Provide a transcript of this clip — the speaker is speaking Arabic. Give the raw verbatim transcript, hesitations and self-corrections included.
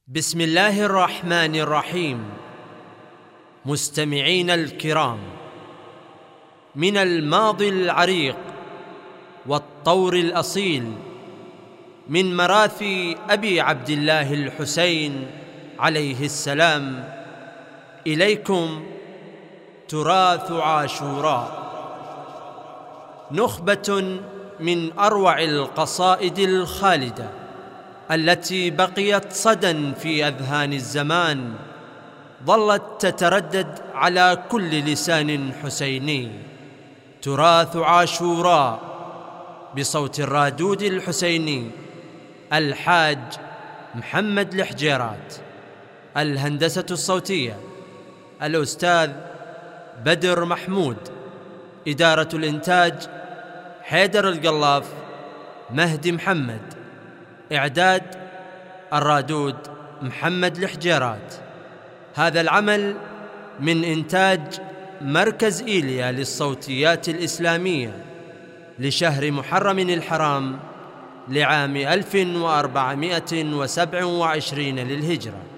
بسم الله الرحمن الرحيم. مستمعين الكرام، من الماضي العريق والطور الأصيل، من مراثي أبي عبد الله الحسين عليه السلام، إليكم تراث عاشوراء، نخبة من أروع القصائد الخالدة التي بقيت صدى في أذهان الزمان، ظلت تتردد على كل لسان حسيني. تراث عاشوراء بصوت الرادود الحسيني الحاج محمد الحجيرات. الهندسة الصوتية الأستاذ بدر محمود. إدارة الإنتاج حيدر القلاف مهدي محمد. إعداد الرادود محمد الحجيرات. هذا العمل من إنتاج مركز إيليا للصوتيات الإسلامية لشهر محرم الحرام لعام ألف وأربعمائة وسبع وعشرين للهجرة.